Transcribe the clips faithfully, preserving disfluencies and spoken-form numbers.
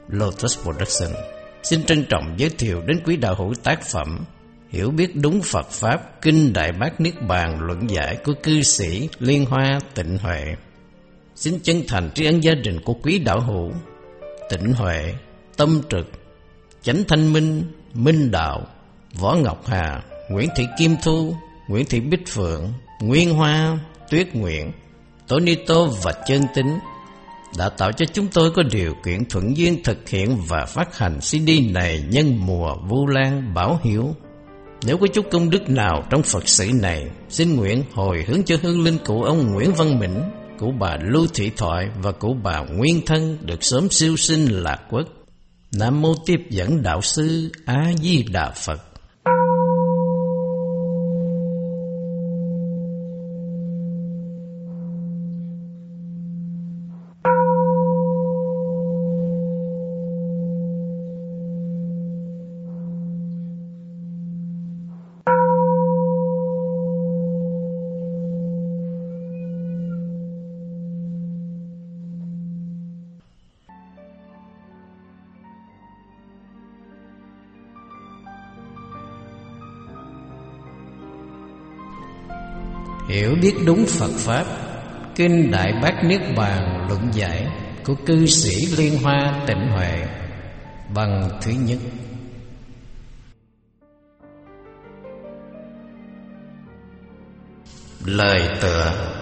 Lotus Production xin trân trọng giới thiệu đến quý đạo hữu tác phẩm Hiểu biết đúng Phật Pháp Kinh Đại Bát Niết Bàn luận giải của cư sĩ Liên Hoa Tịnh Huệ. Xin chân thành tri ân gia đình của quý đạo hữu Tịnh Huệ, Tâm Trực, Chánh Thanh Minh, Minh Đạo, Võ Ngọc Hà, Nguyễn Thị Kim Thu, Nguyễn Thị Bích Phượng, Nguyên Hoa, Tuyết Nguyện, Tonito và Chân Tính đã tạo cho chúng tôi có điều kiện thuận duyên thực hiện và phát hành xê đê này nhân mùa Vu Lan Bảo Hiếu. Nếu có chút công đức nào trong Phật sự này, xin nguyện hồi hướng cho hương linh của ông Nguyễn Văn Mĩnh, của bà Lưu Thị Thoại và của bà Nguyên Thân được sớm siêu sinh lạc quốc. Nam mô Tiếp Dẫn Đạo Sư A Di Đà Phật. Hiểu biết đúng Phật Pháp Kinh Đại Bát Niết Bàn luận giải của cư sĩ Liên Hoa Tịnh Huệ. Bằng thứ nhất. Lời tựa.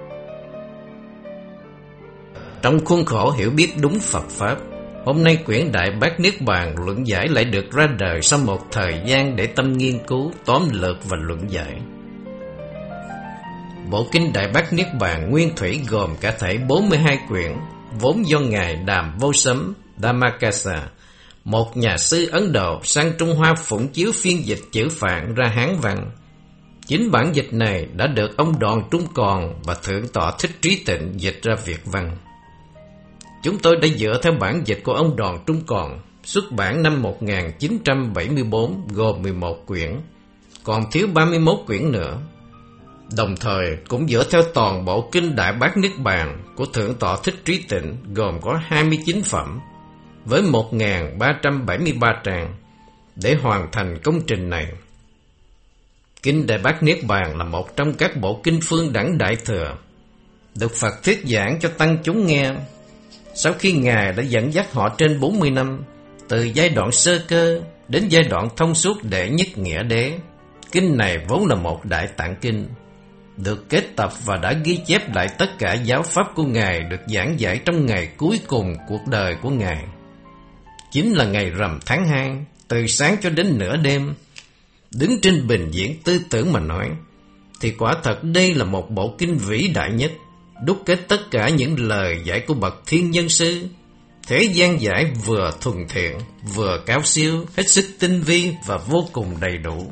Trong khuôn khổ hiểu biết đúng Phật Pháp, hôm nay quyển Đại Bát Niết Bàn luận giải lại được ra đời sau một thời gian để tâm nghiên cứu, tóm lược và luận giải. Bộ Kinh Đại Bát Niết Bàn nguyên thủy gồm cả thảy bốn mươi hai quyển, vốn do Ngài Đàm Vô Sấm Dhammakasa, một nhà sư Ấn Độ, sang Trung Hoa phụng chiếu phiên dịch chữ Phạn ra Hán văn. Chính bản dịch này đã được ông Đoàn Trung Còn và Thượng tọa Thích Trí Tịnh dịch ra Việt văn. Chúng tôi đã dựa theo bản dịch của ông Đoàn Trung Còn, xuất bản năm một nghìn chín trăm bảy mươi tư, gồm mười một quyển, còn thiếu ba mươi mốt quyển nữa. Đồng thời cũng dựa theo toàn bộ Kinh Đại Bát Niết Bàn của Thượng tọa Thích Trí Tịnh, gồm có hai mươi chín phẩm với một nghìn ba trăm bảy mươi ba trang để hoàn thành công trình này. Kinh Đại Bát Niết Bàn là một trong các bộ kinh phương đẳng Đại Thừa, được Phật thuyết giảng cho tăng chúng nghe. Sau khi Ngài đã dẫn dắt họ trên bốn mươi năm, từ giai đoạn sơ cơ đến giai đoạn thông suốt đệ nhất nghĩa đế, kinh này vốn là một đại tạng kinh, được kết tập và đã ghi chép lại tất cả giáo pháp của Ngài được giảng giải trong ngày cuối cùng cuộc đời của Ngài. Chính là ngày rằm tháng hai, từ sáng cho đến nửa đêm. Đứng trên bình diện tư tưởng mà nói, thì quả thật đây là một bộ kinh vĩ đại nhất, đúc kết tất cả những lời dạy của bậc thiên nhân sư. Thế gian giải vừa thuần thiện, vừa cao siêu, hết sức tinh vi và vô cùng đầy đủ.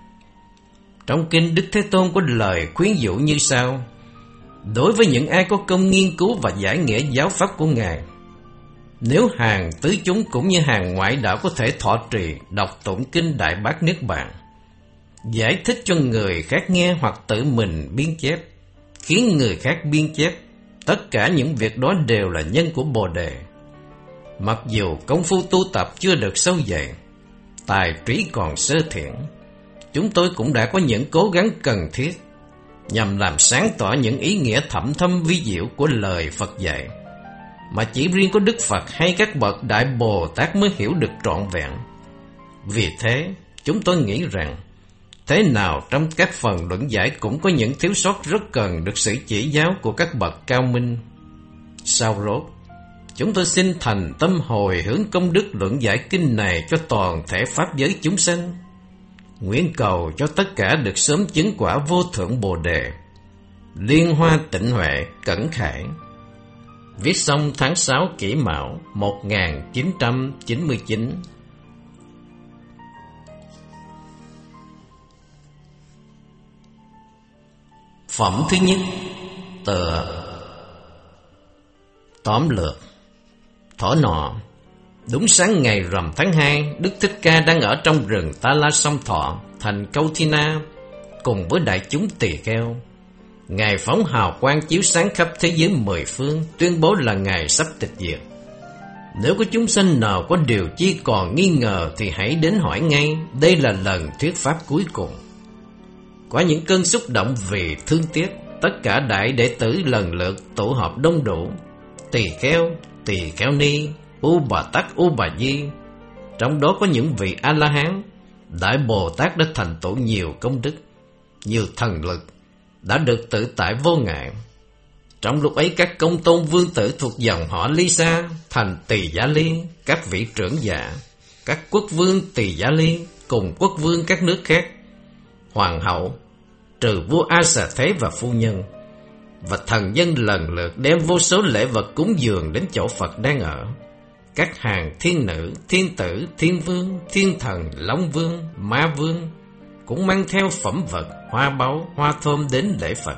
Trong kinh, Đức Thế Tôn có lời khuyến dụ như sau: đối với những ai có công nghiên cứu và giải nghĩa giáo pháp của Ngài, nếu hàng tứ chúng cũng như hàng ngoại đạo có thể thọ trì, đọc tụng Kinh Đại Bát Niết Bàn, giải thích cho người khác nghe hoặc tự mình biên chép, khiến người khác biên chép, tất cả những việc đó đều là nhân của Bồ Đề. Mặc dù công phu tu tập chưa được sâu dày, tài trí còn sơ thiển, chúng tôi cũng đã có những cố gắng cần thiết nhằm làm sáng tỏ những ý nghĩa thậm thâm vi diệu của lời Phật dạy, mà chỉ riêng có Đức Phật hay các bậc Đại Bồ Tát mới hiểu được trọn vẹn. Vì thế, chúng tôi nghĩ rằng thế nào trong các phần luận giải cũng có những thiếu sót rất cần được sự chỉ giáo của các bậc cao minh. Sau rốt, chúng tôi xin thành tâm hồi hướng công đức luận giải kinh này cho toàn thể pháp giới chúng sanh, nguyện cầu cho tất cả được sớm chứng quả vô thượng Bồ Đề. Liên Hoa Tịnh Huệ Cẩn Khải. Viết xong tháng sáu Kỷ Mão một nghìn chín trăm chín mươi chín. Phẩm thứ nhất. Tựa. Tóm lược. Thỏ nọ, đúng sáng ngày rằm tháng hai, Đức Thích Ca đang ở trong rừng Ta La Sông Thọ, thành Câu Thi Na, cùng với đại chúng tỳ kheo. Ngài phóng hào quang chiếu sáng khắp thế giới mười phương, tuyên bố là Ngài sắp tịch diệt. Nếu có chúng sanh nào có điều chi còn nghi ngờ thì hãy đến hỏi ngay, đây là lần thuyết pháp cuối cùng. Có những cơn xúc động vì thương tiếc, tất cả đại đệ tử lần lượt tụ họp đông đủ. Tỳ kheo, tỳ kheo ni, U Bà Tát, U Bà Di, trong đó có những vị A-la-hán, Đại Bồ Tát đã thành tựu nhiều công đức, nhiều thần lực, đã được tự tại vô ngại. Trong lúc ấy, các công tôn vương tử thuộc dòng họ Ly Sa thành Tỳ Giá Ly, các vị trưởng giả, các quốc vương Tỳ Giá Ly cùng quốc vương các nước khác, hoàng hậu, trừ vua A Xà Thế và phu nhân, và thần dân lần lượt đem vô số lễ vật cúng dường đến chỗ Phật đang ở. Các hàng thiên nữ, thiên tử, thiên vương, thiên thần, long vương, ma vương cũng mang theo phẩm vật, hoa báu, hoa thơm đến lễ Phật.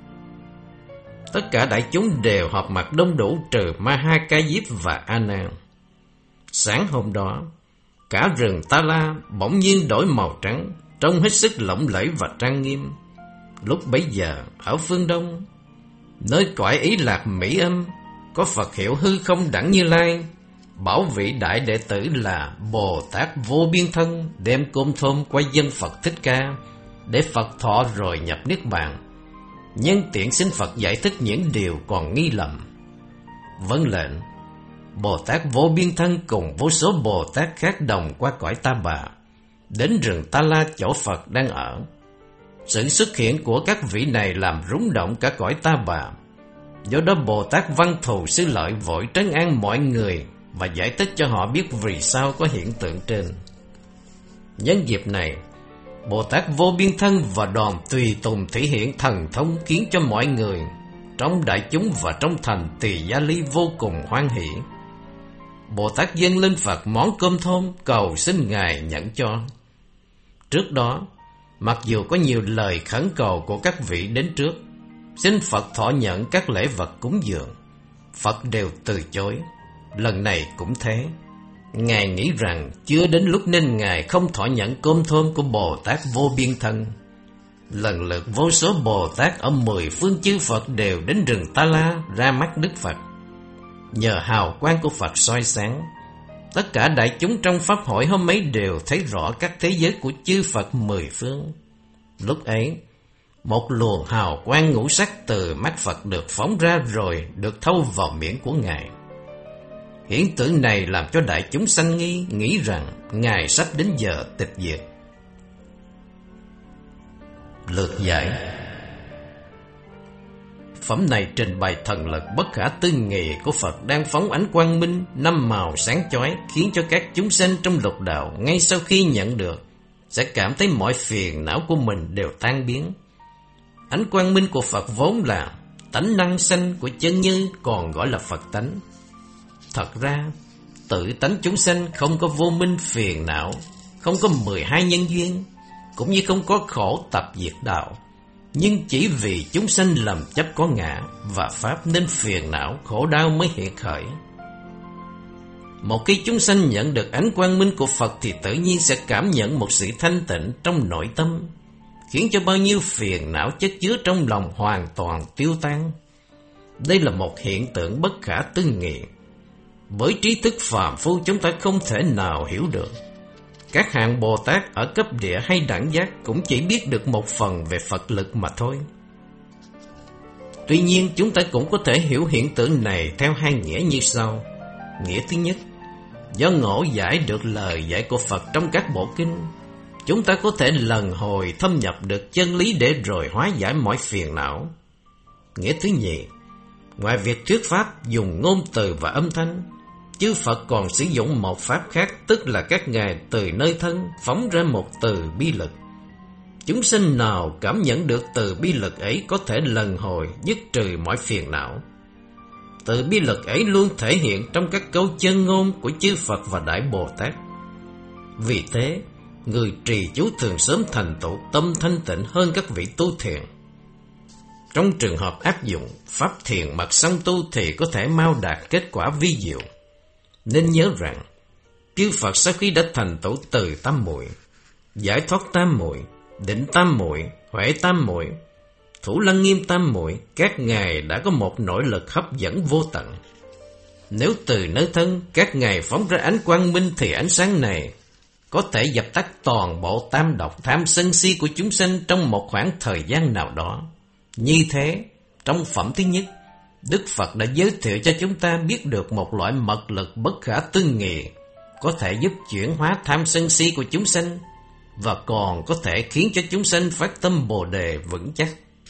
Tất cả đại chúng đều họp mặt đông đủ trừ Ma Ha Ca Diếp và A Nan. Sáng hôm đó, cả rừng Ta La bỗng nhiên đổi màu trắng, trông hết sức lộng lẫy và trang nghiêm. Lúc bấy giờ, ở phương Đông, nơi cõi Ý Lạc Mỹ Âm, có Phật hiệu hư không đẳng Như Lai, bảo vị đại đệ tử là Bồ Tát Vô Biên Thân đem cơm thơm qua dân Phật Thích Ca, để Phật thọ rồi nhập Niết Bàn. Nhân tiện xin Phật giải thích những điều còn nghi lầm. Vâng lệnh, Bồ Tát Vô Biên Thân cùng vô số Bồ Tát khác đồng qua cõi Ta Bà, đến rừng Ta La chỗ Phật đang ở. Sự xuất hiện của các vị này làm rung động cả cõi Ta Bà. Do đó Bồ Tát Văn Thù Sư Lợi vội trấn an mọi người và giải thích cho họ biết vì sao có hiện tượng trên. Nhân dịp này, Bồ Tát Vô Biên Thân và đoàn tùy tùng thể hiện thần thông, khiến cho mọi người trong đại chúng và trong thành Tỳ Giá Ly vô cùng hoan hỷ. Bồ Tát dâng lên Phật món cơm thơm, cầu xin Ngài nhận cho. Trước đó, mặc dù có nhiều lời khẩn cầu của các vị đến trước, xin Phật thọ nhận các lễ vật cúng dường, Phật đều từ chối. Lần này cũng thế. Ngài nghĩ rằng chưa đến lúc nên Ngài không thọ nhận cơm thơm của Bồ Tát Vô Biên Thân. Lần lượt vô số Bồ Tát ở mười phương chư Phật đều đến rừng Ta La ra mắt Đức Phật. Nhờ hào quang của Phật soi sáng, tất cả đại chúng trong pháp hội hôm ấy đều thấy rõ các thế giới của chư Phật mười phương. Lúc ấy, một luồng hào quang ngũ sắc từ mắt Phật được phóng ra rồi được thâu vào miệng của Ngài. Hiện tượng này làm cho đại chúng sanh nghi, nghĩ rằng Ngài sắp đến giờ tịch diệt. Lược giải. Phẩm này trình bày thần lực bất khả tư nghị của Phật đang phóng ánh quang minh năm màu sáng chói, khiến cho các chúng sanh trong lục đạo ngay sau khi nhận được sẽ cảm thấy mọi phiền não của mình đều tan biến. Ánh quang minh của Phật vốn là tánh năng sanh của chân như, còn gọi là Phật tánh. Thật ra, tự tánh chúng sanh không có vô minh phiền não, không có mười hai nhân duyên, cũng như không có khổ tập diệt đạo. Nhưng chỉ vì chúng sanh lầm chấp có ngã và pháp nên phiền não, khổ đau mới hiện khởi. Một khi chúng sanh nhận được ánh quang minh của Phật thì tự nhiên sẽ cảm nhận một sự thanh tịnh trong nội tâm, khiến cho bao nhiêu phiền não chất chứa trong lòng hoàn toàn tiêu tan. Đây là một hiện tượng bất khả tư nghị. Với trí thức phàm phu chúng ta không thể nào hiểu được. Các hạng Bồ Tát ở cấp địa hay đẳng giác cũng chỉ biết được một phần về Phật lực mà thôi. Tuy nhiên chúng ta cũng có thể hiểu hiện tượng này theo hai nghĩa như sau. Nghĩa thứ nhất, do ngộ giải được lời dạy của Phật trong các bộ kinh, chúng ta có thể lần hồi thâm nhập được chân lý để rồi hóa giải mọi phiền não. Nghĩa thứ nhì, ngoài việc thuyết pháp dùng ngôn từ và âm thanh, chư Phật còn sử dụng một pháp khác, tức là các ngài từ nơi thân phóng ra một từ bi lực. Chúng sinh nào cảm nhận được từ bi lực ấy có thể lần hồi dứt trừ mọi phiền não. Từ bi lực ấy luôn thể hiện trong các câu chân ngôn của chư Phật và Đại Bồ Tát. Vì thế, người trì chú thường sớm thành tựu tâm thanh tịnh hơn các vị tu thiền. Trong trường hợp áp dụng pháp thiền mật song tu thì có thể mau đạt kết quả vi diệu. Nên nhớ rằng, chư Phật sau khi đã thành tựu từ tam muội, giải thoát tam muội, định tam muội, huệ tam muội, thủ lăng nghiêm tam muội, các ngài đã có một nội lực hấp dẫn vô tận. Nếu từ nơi thân các ngài phóng ra ánh quang minh, thì ánh sáng này có thể dập tắt toàn bộ tam độc tham sân si của chúng sanh trong một khoảng thời gian nào đó. Như thế, trong phẩm thứ nhất, Đức Phật đã giới thiệu cho chúng ta biết được một loại mật lực bất khả tư nghị, có thể giúp chuyển hóa tham sân si của chúng sanh, và còn có thể khiến cho chúng sanh phát tâm Bồ Đề vững chắc.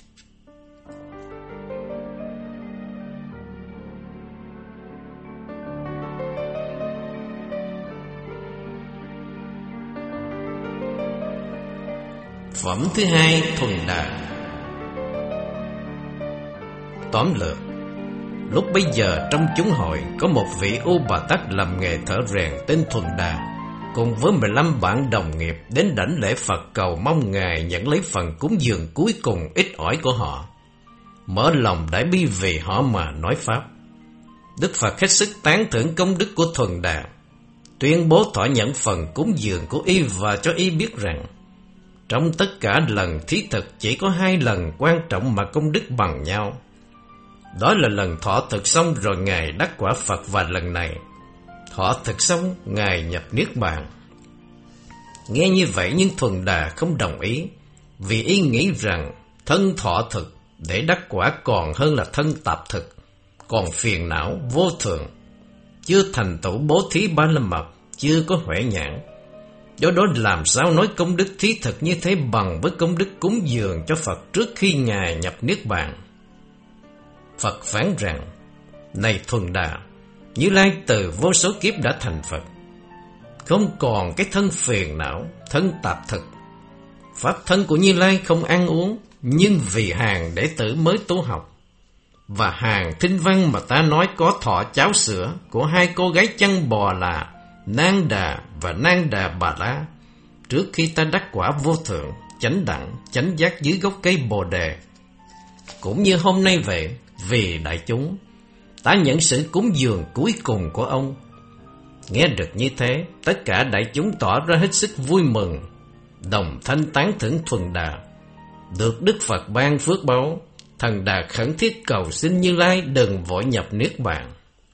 Phẩm thứ hai, Thuần Đà. Tóm lược, lúc bấy giờ trong chúng hội có một vị U Bà Tát làm nghề thợ rèn tên Thuần Đà, cùng với mười lăm bạn đồng nghiệp đến đảnh lễ Phật, cầu mong Ngài nhận lấy phần cúng dường cuối cùng ít ỏi của họ, mở lòng đại bi vì họ mà nói pháp. Đức Phật hết sức tán thưởng công đức của Thuần Đà, tuyên bố thọ nhận phần cúng dường của y và cho y biết rằng trong tất cả lần thí thực chỉ có hai lần quan trọng mà công đức bằng nhau. Đó là lần thọ thực xong rồi Ngài đắc quả Phật, và lần này thọ thực xong Ngài nhập Niết Bàn. Nghe như vậy nhưng Thuần Đà không đồng ý, vì ý nghĩ rằng thân thọ thực để đắc quả còn hơn là thân tạp thực, còn phiền não vô thường, chưa thành tựu bố thí ba la mật, chưa có huệ nhãn. Do đó làm sao nói công đức thí thực như thế bằng với công đức cúng dường cho Phật trước khi Ngài nhập Niết Bàn? Phật phán rằng, này Thuần Đà, Như Lai từ vô số kiếp đã thành Phật, không còn cái thân phiền não, thân tạp thực. Pháp thân của Như Lai không ăn uống, nhưng vì hàng đệ tử mới tu học, và hàng thinh văn mà ta nói có thọ cháo sữa của hai cô gái chăn bò là Nang Đà và Nang Đà Bà La, trước khi ta đắc quả vô thượng, chánh đẳng, chánh giác dưới gốc cây Bồ Đề. Cũng như hôm nay vậy, vì đại chúng, ta nhận sự cúng dường cuối cùng của ông. Nghe được như thế, tất cả đại chúng tỏ ra hết sức vui mừng, đồng thanh tán thưởng Thuần Đà. Được Đức Phật ban phước báu, Thần Đà khẩn thiết cầu xin Như Lai đừng vội nhập Niết Bàn.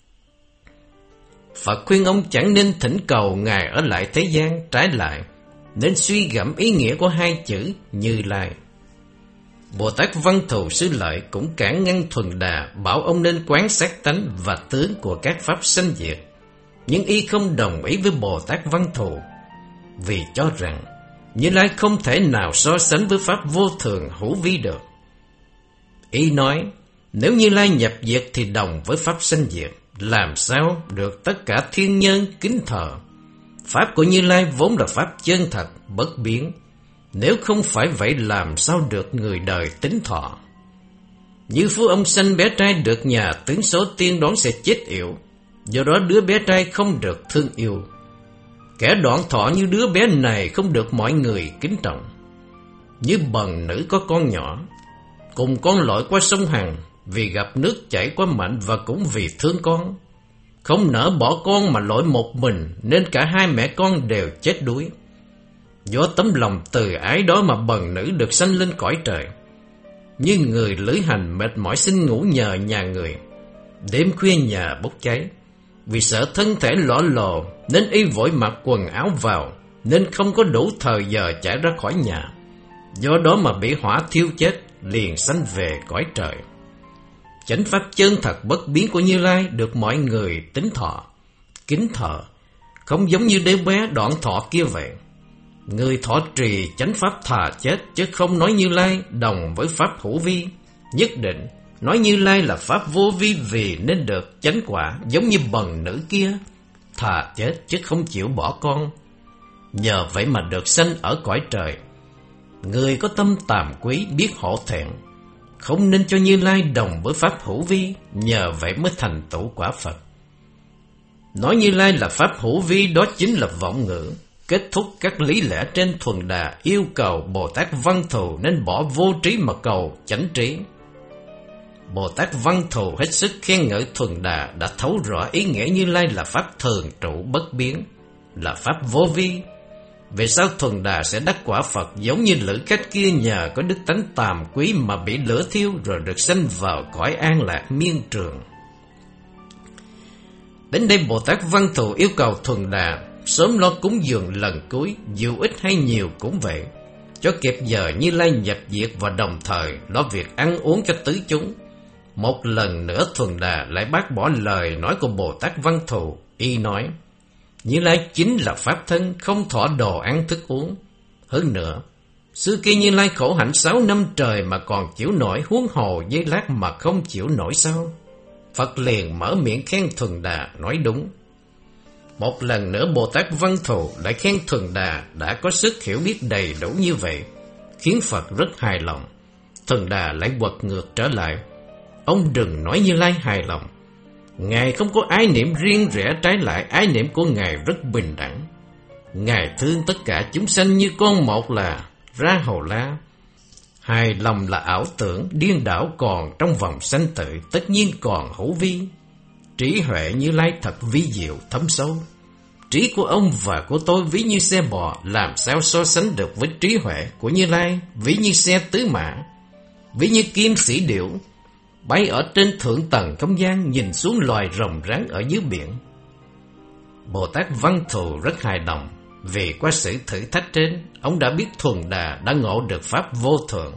Phật khuyên ông chẳng nên thỉnh cầu Ngài ở lại thế gian, trái lại nên suy gẫm ý nghĩa của hai chữ Như Lai. Bồ Tát Văn Thù Sư Lợi cũng cản ngăn Thuần Đà, bảo ông nên quán sát tánh và tướng của các pháp sanh diệt, nhưng y không đồng ý với Bồ Tát Văn Thù, vì cho rằng Như Lai không thể nào so sánh với pháp vô thường hữu vi được. Y nói, nếu Như Lai nhập diệt thì đồng với pháp sanh diệt, làm sao được tất cả thiên nhân kính thờ. Pháp của Như Lai vốn là pháp chân thật, bất biến, nếu không phải vậy làm sao được người đời tín thọ. Như phú ông sanh bé trai được nhà tướng số tiên đoán sẽ chết yểu, do đó đứa bé trai không được thương yêu. Kẻ đoạn thọ như đứa bé này không được mọi người kính trọng. Như bần nữ có con nhỏ, cùng con lội qua sông Hằng, vì gặp nước chảy quá mạnh và cũng vì thương con, không nỡ bỏ con mà lội một mình, nên cả hai mẹ con đều chết đuối. Do tấm lòng từ ái đó mà bần nữ được sanh lên cõi trời. Như người lữ hành mệt mỏi xin ngủ nhờ nhà người, đêm khuya nhà bốc cháy, vì sợ thân thể lõa lồ nên y vội mặc quần áo vào, nên không có đủ thời giờ chạy ra khỏi nhà. Do đó mà bị hỏa thiêu chết, liền sanh về cõi trời. Chánh pháp chân thật bất biến của Như Lai được mọi người tín thọ, kính thờ, không giống như đứa bé đoạn thọ kia vậy. Người thọ trì chánh pháp thà chết, chứ không nói Như Lai đồng với pháp hữu vi. Nhất định nói Như Lai là pháp vô vi, vì nên được chánh quả, giống như bần nữ kia, thà chết chứ không chịu bỏ con. Nhờ vậy mà được sanh ở cõi trời. Người có tâm tàm quý, biết hổ thẹn, không nên cho Như Lai đồng với pháp hữu vi, nhờ vậy mới thành tựu quả Phật. Nói Như Lai là pháp hữu vi đó chính là vọng ngữ, kết thúc các lý lẽ trên. Thuần Đà yêu cầu Bồ Tát Văn Thù nên bỏ vô trí mà cầu chánh trí. Bồ Tát Văn Thù hết sức khen ngợi Thuần Đà đã thấu rõ ý nghĩa Như Lai là pháp thường trụ bất biến, là pháp vô vi. Về sau Thuần Đà sẽ đắc quả Phật, giống như lữ khách kia nhờ có đức tánh tàm quý mà bị lửa thiêu rồi được sanh vào cõi an lạc miên trường. Đến đây Bồ Tát Văn Thù yêu cầu Thuần Đà sớm lo cúng dường lần cuối, dù ít hay nhiều cũng vậy, cho kịp giờ Như Lai nhập diệt và đồng thời lo việc ăn uống cho tứ chúng. Một lần nữa Thuần Đà lại bác bỏ lời nói của Bồ Tát Văn Thù. Y nói, Như Lai chính là Pháp thân, không thọ đồ ăn thức uống. Hơn nữa, xưa kia Như Lai khổ hạnh sáu năm trời mà còn chịu nổi, huống hồ giây lát mà không chịu nổi sao? Phật liền mở miệng khen Thuần Đà nói đúng. Một lần nữa Bồ Tát Văn Thù lại khen Thuần Đà đã có sức hiểu biết đầy đủ như vậy, khiến Phật rất hài lòng. Thuần Đà lại quật ngược trở lại, ông đừng nói Như Lai hài lòng. Ngài không có ái niệm riêng rẽ, trái lại ái niệm của Ngài rất bình đẳng. Ngài thương tất cả chúng sanh như con một là Ra Hầu La. Hài lòng là ảo tưởng, điên đảo còn trong vòng sanh tử, tất nhiên còn hữu vi. Trí huệ Như Lai thật vi diệu thấm sâu. Trí của ông và của tôi ví như xe bò, làm sao so sánh được với trí huệ của Như Lai, ví như xe tứ mã, ví như kim sĩ điểu, bay ở trên thượng tầng không gian, nhìn xuống loài rồng rắn ở dưới biển. Bồ Tát Văn Thù rất hài lòng, vì qua sự thử thách trên, ông đã biết Thuần Đà đã ngộ được Pháp vô thượng.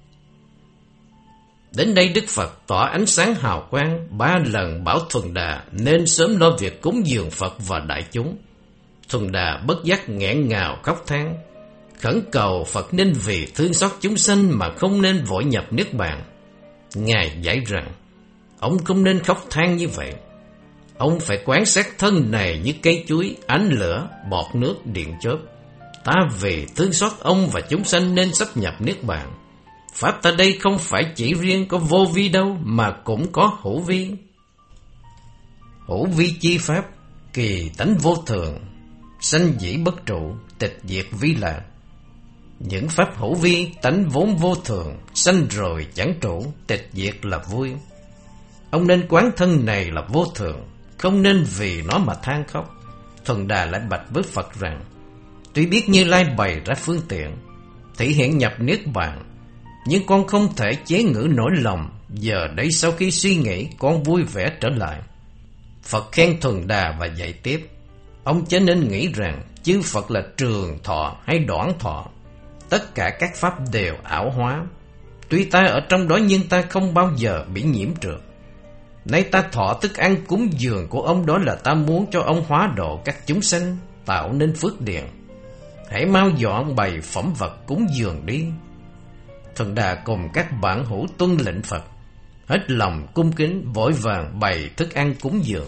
Đến đây Đức Phật tỏa ánh sáng hào quang, ba lần bảo Thuần Đà nên sớm lo việc cúng dường Phật và đại chúng. Thuần Đà bất giác nghẹn ngào khóc than, khẩn cầu Phật nên vì thương xót chúng sanh mà không nên vội nhập niết bàn. Ngài giải rằng, ông không nên khóc than như vậy. Ông phải quan sát thân này như cây chuối, ánh lửa, bọt nước, điện chớp. Ta vì thương xót ông và chúng sanh nên sắp nhập niết bàn. Pháp ta đây không phải chỉ riêng có vô vi đâu, mà cũng có hữu vi. Hữu vi chi pháp, kỳ tánh vô thường, sanh dĩ bất trụ, tịch diệt vi lạc. Những pháp hữu vi, tánh vốn vô thường, sanh rồi chẳng trụ, tịch diệt là vui. Ông nên quán thân này là vô thường, không nên vì nó mà than khóc. Thuần Đà lại bạch với Phật rằng, tuy biết Như Lai bày ra phương tiện, thị hiện nhập niết bàn, nhưng con không thể chế ngự nỗi lòng. Giờ đây sau khi suy nghĩ, con vui vẻ trở lại. Phật khen Thuần Đà và dạy tiếp, ông chớ nên nghĩ rằng chư Phật là trường thọ hay đoạn thọ. Tất cả các pháp đều ảo hóa. Tuy ta ở trong đó nhưng ta không bao giờ bị nhiễm trượt. Nay ta thọ thức ăn cúng dường của ông, đó là ta muốn cho ông hóa độ các chúng sanh, tạo nên phước điền. Hãy mau dọn bày phẩm vật cúng dường đi. Thuần Đà cùng các bản hữu tuân lệnh Phật, hết lòng cung kính, vội vàng bày thức ăn cúng dường.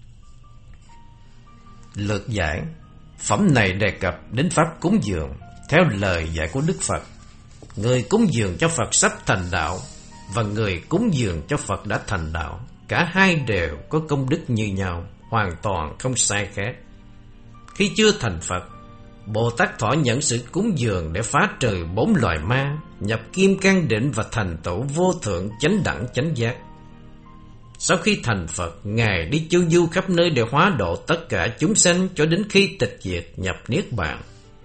Lược giải. Phẩm này đề cập đến pháp cúng dường theo lời dạy của Đức Phật. Người cúng dường cho Phật sắp thành đạo và người cúng dường cho Phật đã thành đạo, cả hai đều có công đức như nhau, hoàn toàn không sai khác. Khi chưa thành Phật, Bồ Tát thọ nhận sự cúng dường để phá trừ bốn loài ma, nhập kim cang định và thành tựu vô thượng chánh đẳng chánh giác. Sau khi thành Phật, Ngài đi chu du khắp nơi để hóa độ tất cả chúng sanh cho đến khi tịch diệt nhập niết bàn.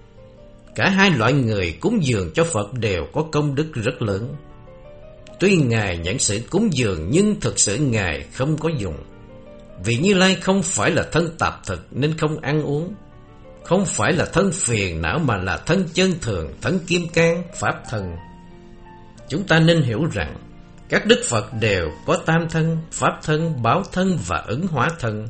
Cả hai loại người cúng dường cho Phật đều có công đức rất lớn. Tuy Ngài nhận sự cúng dường nhưng thực sự Ngài không có dùng. Vì Như Lai không phải là thân tạp thực nên không ăn uống, không phải là thân phiền não mà là thân chân thường, thân kim cang, pháp thân. Chúng ta nên hiểu rằng các Đức Phật đều có tam thân, pháp thân, báo thân và ứng hóa thân.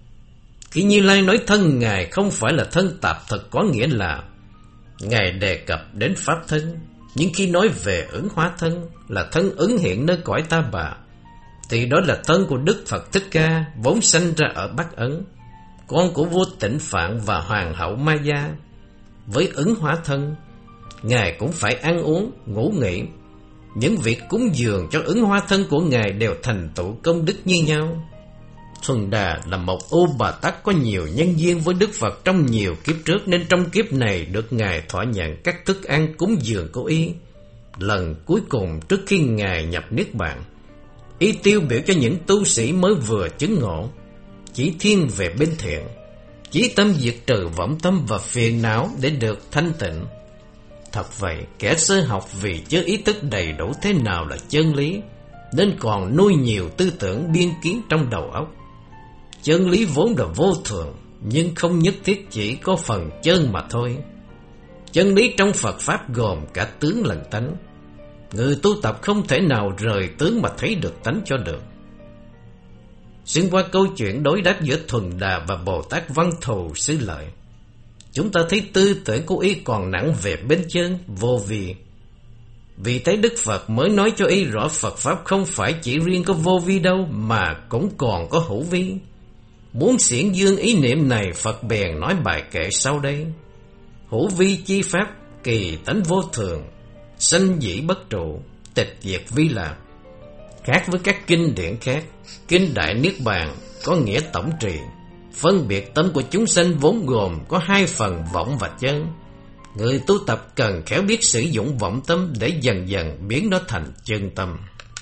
Khi Như Lai nói thân Ngài không phải là thân tạp thực, có nghĩa là Ngài đề cập đến pháp thân. Nhưng khi nói về ứng hóa thân là thân ứng hiện nơi cõi Ta Bà, thì đó là thân của Đức Phật Thích Ca, vốn sanh ra ở Bắc Ấn, con của vua Tịnh Phạn và hoàng hậu Maya. Với ứng hóa thân, Ngài cũng phải ăn uống, ngủ nghỉ. Những việc cúng dường cho ứng hóa thân của Ngài đều thành tựu công đức như nhau. Thuần Đà là một ô Bà Tát có nhiều nhân duyên với Đức Phật trong nhiều kiếp trước, nên trong kiếp này được Ngài thọ nhận các thức ăn cúng dường của y. Lần cuối cùng trước khi Ngài nhập niết bàn, y tiêu biểu cho những tu sĩ mới vừa chứng ngộ, chỉ thiên về bên thiện, chí tâm diệt trừ vọng tâm và phiền não để được thanh tịnh. Thật vậy, kẻ sơ học vì chưa ý thức đầy đủ thế nào là chân lý, nên còn nuôi nhiều tư tưởng biên kiến trong đầu óc. Chân lý vốn là vô thường, nhưng không nhất thiết chỉ có phần chân mà thôi. Chân lý trong Phật Pháp gồm cả tướng lẫn tánh. Người tu tập không thể nào rời tướng mà thấy được tánh cho được. Xuyên qua câu chuyện đối đáp giữa Thuần Đà và Bồ Tát Văn Thù Sư Lợi, chúng ta thấy tư tưởng của y còn nặng về bên chân, vô vi. Vì thế Đức Phật mới nói cho y rõ Phật Pháp không phải chỉ riêng có vô vi đâu, mà cũng còn có hữu vi. Muốn xiển dương ý niệm này, Phật bèn nói bài kệ sau đây: hữu vi chi pháp, kỳ tánh vô thường, sanh dĩ bất trụ, tịch diệt vi lạc. Khác với các kinh điển khác, kinh Đại Niết Bàn có nghĩa tổng trì. Phân biệt tâm của chúng sanh vốn gồm có hai phần vọng và chân. Người tu tập cần khéo biết sử dụng vọng tâm để dần dần biến nó thành chân tâm.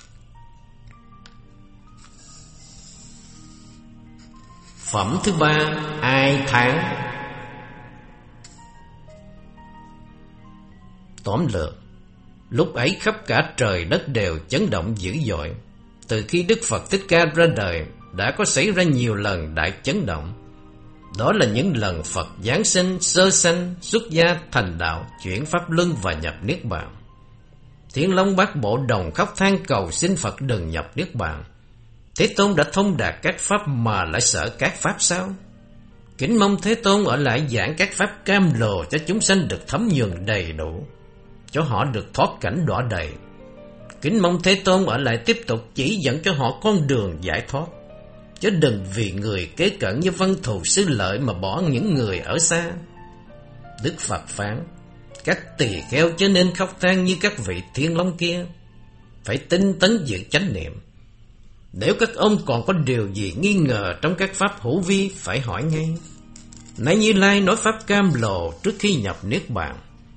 Phẩm thứ ba, ai tháng. Tóm lược, lúc ấy khắp cả trời đất đều chấn động dữ dội. Từ khi Đức Phật Thích Ca ra đời, đã có xảy ra nhiều lần đại chấn động. Đó là những lần Phật giáng sinh, sơ sanh, xuất gia, thành đạo, chuyển pháp luân và nhập Niết Bàn. Thiên Long Bát Bộ đồng khóc than cầu xin Phật đừng nhập Niết Bàn. Thế Tôn đã thông đạt các pháp mà lại sợ các pháp sao? Kính mong Thế Tôn ở lại giảng các pháp cam lồ cho chúng sanh được thấm nhuần đầy đủ, cho họ được thoát cảnh đọa đầy. Kính mong Thế Tôn ở lại tiếp tục chỉ dẫn cho họ con đường giải thoát, chứ đừng vì người kế cận như Văn Thù Sư Lợi mà bỏ những người ở xa. Đức Phật phán: các tỳ kheo chớ nên khóc than như các vị thiên long kia, phải tinh tấn giữ chánh niệm. Nếu các ông còn có điều gì nghi ngờ trong các pháp hữu vi, phải hỏi ngay. Nãy Như Lai nói pháp cam lồ trước khi nhập Niết Bàn.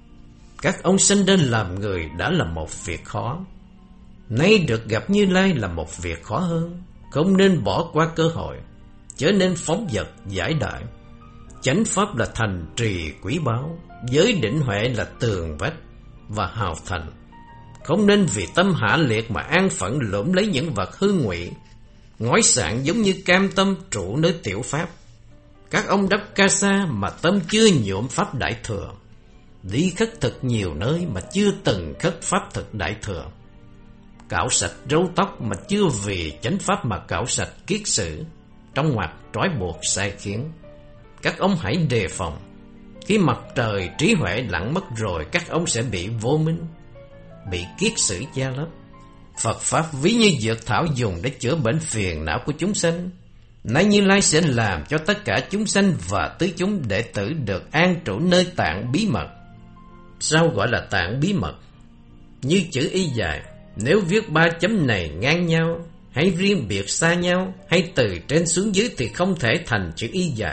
Các ông sinh đến làm người đã là một việc khó, nay được gặp Như Lai là một việc khó hơn. Không nên bỏ qua cơ hội, chớ nên phóng dật giải đại. Chánh pháp là thành trì quý báu, giới định huệ là tường vách và hào thành. Không nên vì tâm hạ liệt mà an phận lượm lấy những vật hư ngụy, ngói sạn giống như cam tâm trụ nơi tiểu pháp. Các ông đắp ca sa mà tâm chưa nhuộm pháp đại thừa, đi khất thực nhiều nơi mà chưa từng khất pháp thực đại thừa. Cạo sạch râu tóc mà chưa vì chánh pháp mà cạo sạch kiết sử, trong ngoặc trói buộc sai khiến. Các ông hãy đề phòng, khi mặt trời trí huệ lặn mất rồi, các ông sẽ bị vô minh, bị kiết sử che lấp. Phật Pháp ví như dược thảo dùng để chữa bệnh phiền não của chúng sanh. Nay Như Lai sẽ làm cho tất cả chúng sanh và tứ chúng đệ tử được an trụ nơi tạng bí mật. Sao gọi là tạng bí mật? Như chữ Y dài, nếu viết ba chấm này ngang nhau, hay riêng biệt xa nhau, hay từ trên xuống dưới thì không thể thành chữ Y dài.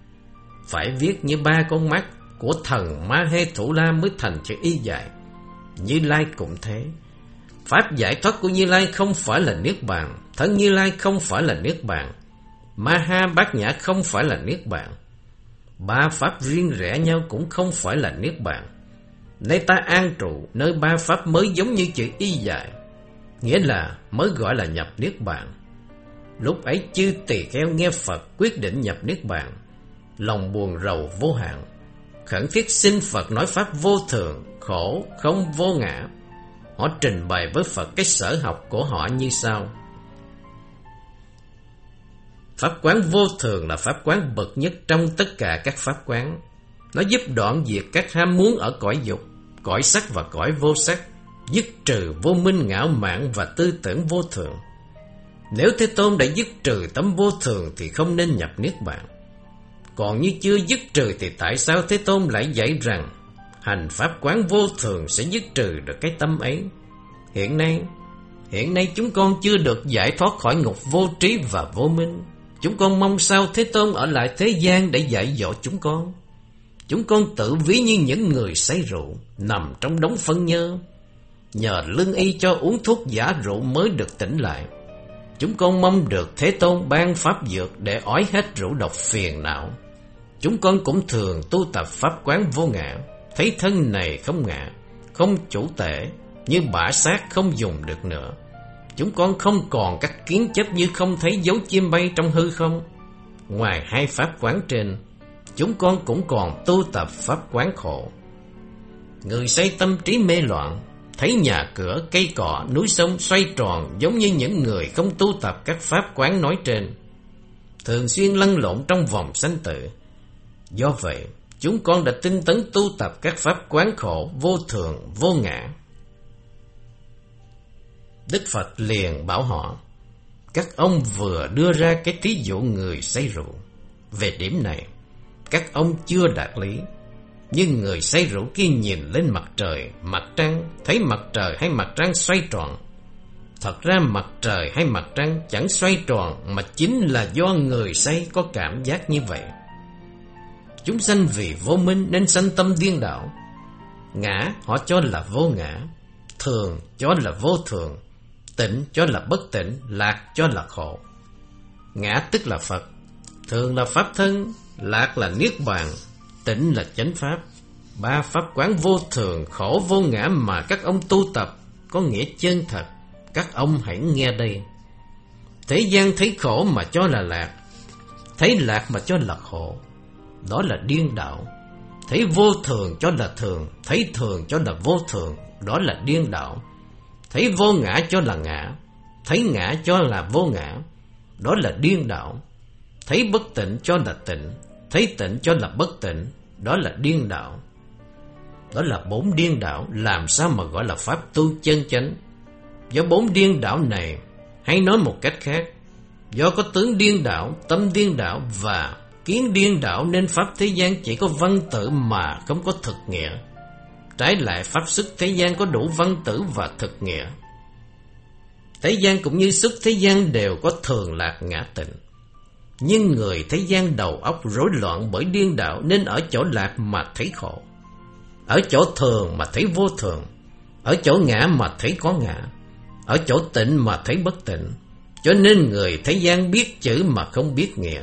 Phải viết như ba con mắt của thần Ma Hê Thủ La mới thành chữ Y dài. Như Lai cũng thế. Pháp giải thoát của Như Lai không phải là Niết Bàn, thân Như Lai không phải là Niết Bàn, Ma Ha Bát Nhã không phải là Niết Bàn. Ba pháp riêng rẽ nhau cũng không phải là Niết Bàn. Nay ta an trụ nơi ba pháp mới giống như chữ Y dài, nghĩa là mới gọi là nhập Niết Bàn. Lúc ấy chư tỳ kheo nghe Phật quyết định nhập Niết Bàn, lòng buồn rầu vô hạn, khẩn thiết xin Phật nói pháp vô thường, khổ, không vô ngã. Họ trình bày với Phật cái sở học của họ như sau. Pháp quán vô thường là pháp quán bậc nhất trong tất cả các pháp quán. Nó giúp đoạn diệt các ham muốn ở cõi dục, cõi sắc và cõi vô sắc, dứt trừ vô minh ngạo mạn và tư tưởng vô thường. Nếu Thế Tôn đã dứt trừ tấm vô thường thì không nên nhập Niết Bàn. Còn như chưa dứt trừ thì tại sao Thế Tôn lại dạy rằng hành pháp quán vô thường sẽ dứt trừ được cái tâm ấy? Hiện nay, hiện nay chúng con chưa được giải thoát khỏi ngục vô trí và vô minh. Chúng con mong sao Thế Tôn ở lại thế gian để dạy dỗ chúng con. Chúng con tự ví như những người say rượu, nằm trong đống phân nhơ, nhờ lương y cho uống thuốc giả rượu mới được tỉnh lại. Chúng con mong được Thế Tôn ban pháp dược để ói hết rượu độc phiền não. Chúng con cũng thường tu tập pháp quán vô ngã, thấy thân này không ngã, không chủ tể, như bã xác không dùng được nữa. Chúng con không còn các kiến chấp như không thấy dấu chim bay trong hư không, ngoài hai pháp quán trên, chúng con cũng còn tu tập pháp quán khổ. Người say tâm trí mê loạn, thấy nhà cửa, cây cỏ, núi sông xoay tròn giống như những người không tu tập các pháp quán nói trên, thường xuyên lăn lộn trong vòng sanh tử. Do vậy, chúng con đã tinh tấn tu tập các pháp quán khổ vô thường, vô ngã. Đức Phật liền bảo họ, các ông vừa đưa ra cái thí dụ người say rượu. Về điểm này, các ông chưa đạt lý. Nhưng người say rượu kia nhìn lên mặt trời, mặt trăng, thấy mặt trời hay mặt trăng xoay tròn. Thật ra mặt trời hay mặt trăng chẳng xoay tròn, mà chính là do người say có cảm giác như vậy. Chúng sanh vì vô minh nên sanh tâm điên đảo. Ngã họ cho là vô ngã, thường cho là vô thường, tịnh cho là bất tịnh, lạc cho là khổ. Ngã tức là Phật, thường là pháp thân, lạc là niết bàn, tịnh là chánh pháp. Ba pháp quán vô thường, khổ, vô ngã mà các ông tu tập có nghĩa chân thật. Các ông hãy nghe đây. Thế gian thấy khổ mà cho là lạc, thấy lạc mà cho là khổ, đó là điên đảo. Thấy vô thường cho là thường, thấy thường cho là vô thường, đó là điên đảo. Thấy vô ngã cho là ngã, thấy ngã cho là vô ngã, đó là điên đảo. Thấy bất tịnh cho là tịnh, thấy tịnh cho là bất tịnh, đó là điên đảo. Đó là bốn điên đảo, làm sao mà gọi là pháp tu chân chánh? Do bốn điên đảo này, hay nói một cách khác, do có tướng điên đảo, tâm điên đảo và kiến điên đảo nên pháp thế gian chỉ có văn tử mà không có thực nghĩa. Trái lại, pháp xuất thế gian có đủ văn tử và thực nghĩa. Thế gian cũng như xuất thế gian đều có thường lạc ngã tịnh. Nhưng người thế gian đầu óc rối loạn bởi điên đảo nên ở chỗ lạc mà thấy khổ, ở chỗ thường mà thấy vô thường, ở chỗ ngã mà thấy có ngã, ở chỗ tịnh mà thấy bất tịnh. Cho nên người thế gian biết chữ mà không biết nghĩa.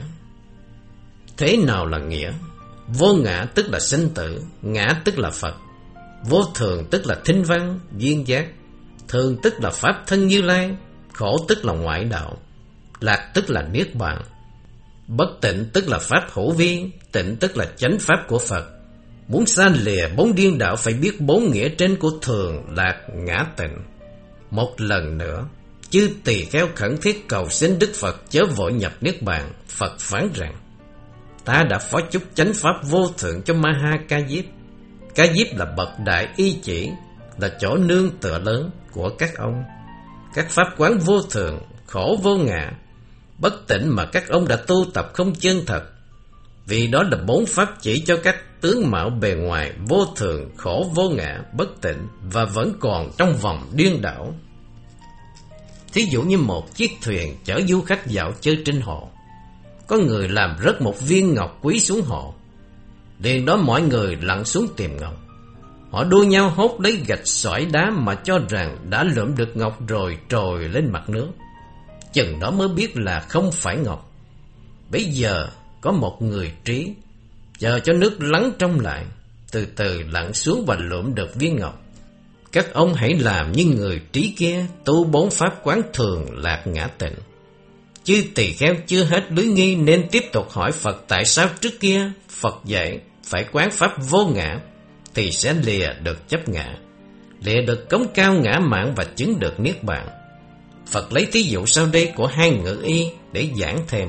Thế nào là nghĩa? Vô ngã tức là sinh tử, ngã tức là Phật. Vô thường tức là thinh văn, duyên giác. Thường tức là pháp thân Như Lai. Khổ tức là ngoại đạo. Lạc tức là niết bàn. Bất tịnh tức là pháp hữu vi, tịnh tức là chánh pháp của Phật. Muốn xa lìa bốn điên đạo phải biết bốn nghĩa trên của thường, lạc, ngã, tịnh. Một lần nữa, chư tỳ kheo khẩn thiết cầu xin Đức Phật chớ vội nhập niết bàn. Phật phán rằng, ta đã phó chúc chánh pháp vô thượng cho Maha Ca Diếp. Ca Diếp là bậc đại y chỉ, là chỗ nương tựa lớn của các ông. Các pháp quán vô thường, khổ vô ngã, bất tịnh mà các ông đã tu tập không chân thật. Vì đó là bốn pháp chỉ cho các tướng mạo bề ngoài vô thường, khổ vô ngã, bất tịnh và vẫn còn trong vòng điên đảo. Thí dụ như một chiếc thuyền chở du khách dạo chơi trên hồ. Có người làm rớt một viên ngọc quý xuống hồ. Liền đó mọi người lặn xuống tìm ngọc. Họ đua nhau hốt lấy gạch xoải đá mà cho rằng đã lượm được ngọc rồi trồi lên mặt nước. Chừng đó mới biết là không phải ngọc. Bây giờ có một người trí, chờ cho nước lắng trong lại, từ từ lặn xuống và lượm được viên ngọc. Các ông hãy làm như người trí kia, tu bốn pháp quán thường, lạc, ngã, tịnh. Chư tỳ kheo chưa hết lưới nghi nên tiếp tục hỏi Phật tại sao trước kia Phật dạy phải quán pháp vô ngã thì sẽ lìa được chấp ngã, lìa được cống cao ngã mạn và chứng được niết bàn. Phật lấy thí dụ sau đây của hai ngữ y để giảng thêm.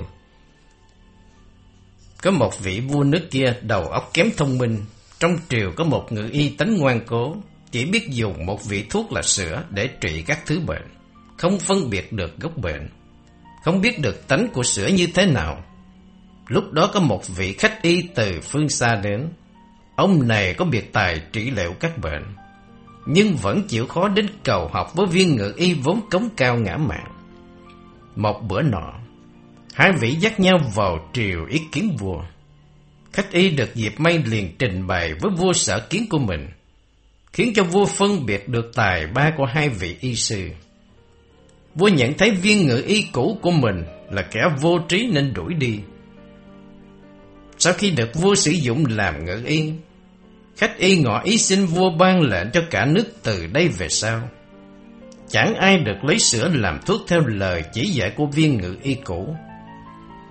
Có một vị vua nước kia đầu óc kém thông minh. Trong triều có một ngự y tánh ngoan cố, chỉ biết dùng một vị thuốc là sữa để trị các thứ bệnh, không phân biệt được gốc bệnh, không biết được tánh của sữa như thế nào. Lúc đó có một vị khách y từ phương xa đến. Ông này có biệt tài trị liệu các bệnh, nhưng vẫn chịu khó đến cầu học với viên ngự y vốn cống cao ngã mạn. Một bữa nọ, hai vị dắt nhau vào triều ý kiến vua. Khách y được dịp may liền trình bày với vua sở kiến của mình, khiến cho vua phân biệt được tài ba của hai vị y sư. Vua nhận thấy viên ngự y cũ của mình là kẻ vô trí nên đuổi đi. Sau khi được vua sử dụng làm ngự y, khách y ngỏ ý xin vua ban lệnh cho cả nước từ đây về sau chẳng ai được lấy sữa làm thuốc theo lời chỉ dạy của viên ngự y cũ.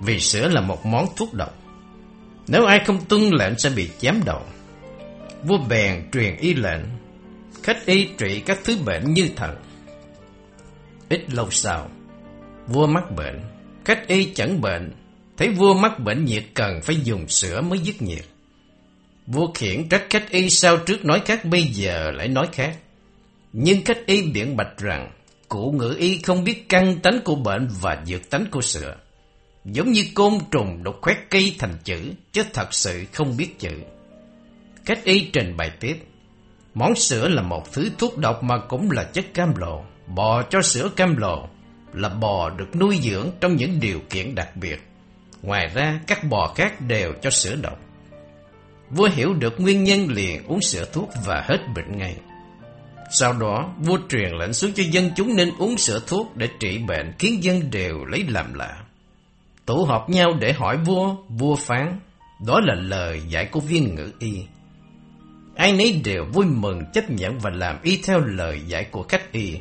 vì sữa là một món thuốc độc. Nếu ai không tuân lệnh sẽ bị chém đầu. Vua bèn truyền y lệnh, khách y trị các thứ bệnh như thần. Ít lâu sau, vua mắc bệnh, khách y chẩn bệnh, thấy vua mắc bệnh nhiệt cần phải dùng sữa mới dứt nhiệt. Vua khiển trách khách y sao trước nói khác bây giờ lại nói khác. Nhưng khách y biện bạch rằng cụ ngự y không biết căn tánh của bệnh và dược tánh của sữa, giống như côn trùng đục khoét cây thành chữ, chứ thật sự không biết chữ. Khách y trình bày tiếp, món sữa là một thứ thuốc độc mà cũng là chất cam lồ. Bò cho sữa cam lồ là bò được nuôi dưỡng trong những điều kiện đặc biệt. Ngoài ra các bò khác đều cho sữa độc. Vua hiểu được nguyên nhân liền uống sữa thuốc và hết bệnh ngay. Sau đó vua truyền lệnh xuống cho dân chúng nên uống sữa thuốc để trị bệnh, khiến dân đều lấy làm lạ. Tụ họp nhau để hỏi vua, vua phán. Đó là lời dạy của viên ngự y. Ai nấy đều vui mừng chấp nhận và làm y theo lời dạy của khách y.